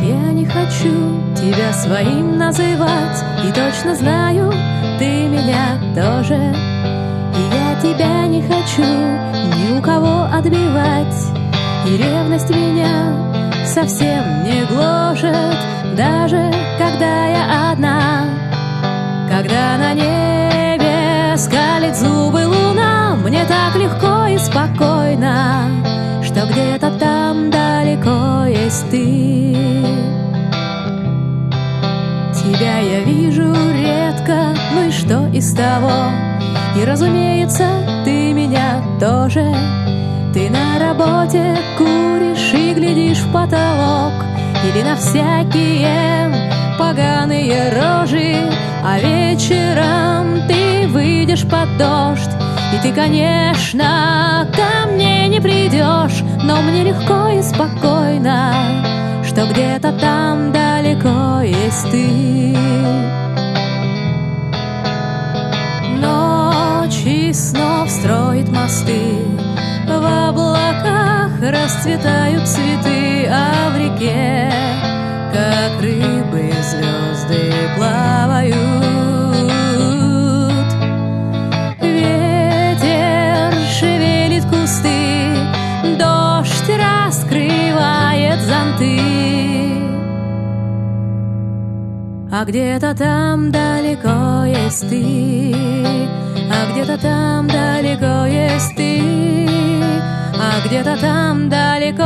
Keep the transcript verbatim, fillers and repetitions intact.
Я не хочу тебя своим называть, и точно знаю, ты меня тоже. И я тебя не хочу ни у кого отбивать, и ревность меня совсем не гложет, даже когда я одна. Когда на небе скалит зубы луна, мне так легко и спокойно, что где-то там далеко есть ты. Тебя я вижу редко, ну и что из того? И, разумеется, ты меня тоже. Ты на работе куришь и глядишь в потолок, или на всякие поганые рожи, а вечером ты выйдешь под дождь, и ты, конечно, ко мне не придешь, но мне легко и спокойно, что где-то там далеко есть ты. Ночь и снов строит мосты, в облаках расцветают цветы, а в реке, как рыбы, звезды плавают. Ветер шевелит кусты, дождь раскрывает зонты. А где-то там далеко есть ты, а где-то там далеко есть ты, а где-то там далеко